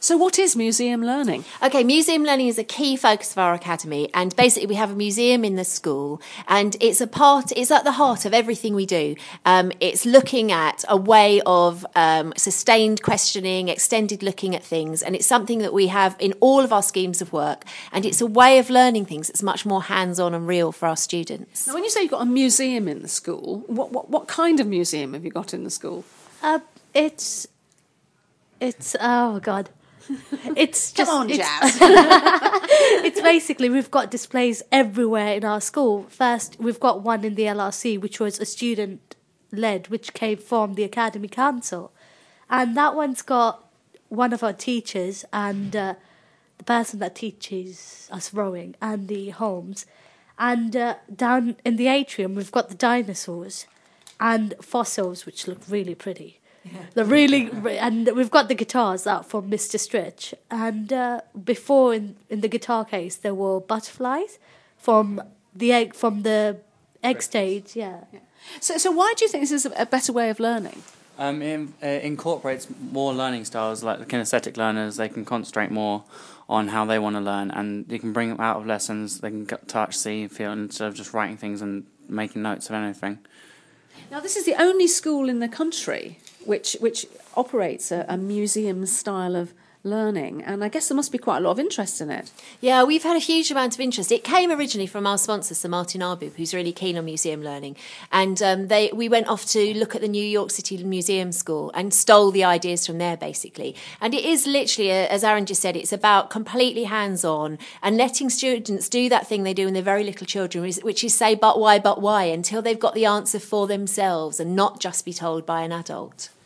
So what is museum learning? Okay, museum learning is a key focus of our academy, and basically we have a museum in the school, and it's at the heart of everything we do. It's looking at a way of sustained questioning, extended looking at things, and it's something that we have in all of our schemes of work, and it's a way of learning things that's much more hands-on and real for our students. Now, when you say you've got a museum in the school, what kind of museum have you got in the school? It's oh God. It's just Come on, Jazz. it's basically we've got displays everywhere in our school. First, we've got one in the LRC, which was a student led, which came from the Academy Council, and that one's got one of our teachers and the person that teaches us rowing, Andy Holmes, and down in the atrium we've got the dinosaurs and fossils, which look really pretty. Yeah. And we've got the guitars out from Mr. Stritch. And before in the guitar case, there were butterflies from the egg stage. Yeah. So why do you think this is a better way of learning? It incorporates more learning styles, like the kinesthetic learners. They can concentrate more on how they want to learn, and you can bring them out of lessons. They can touch, see, feel, instead of just writing things and making notes of anything. Now, this is the only school in the country which operates a museum style of learning, and I guess there must be quite a lot of interest in it. Yeah, we've had a huge amount of interest. It came originally from our sponsor, Sir Martin Arbib, who's really keen on museum learning, and we went off to look at the New York City Museum School and stole the ideas from there, basically. And it is literally, as Aaron just said, it's about completely hands-on and letting students do that thing they do when they're very little children, which is say, but why, until they've got the answer for themselves and not just be told by an adult.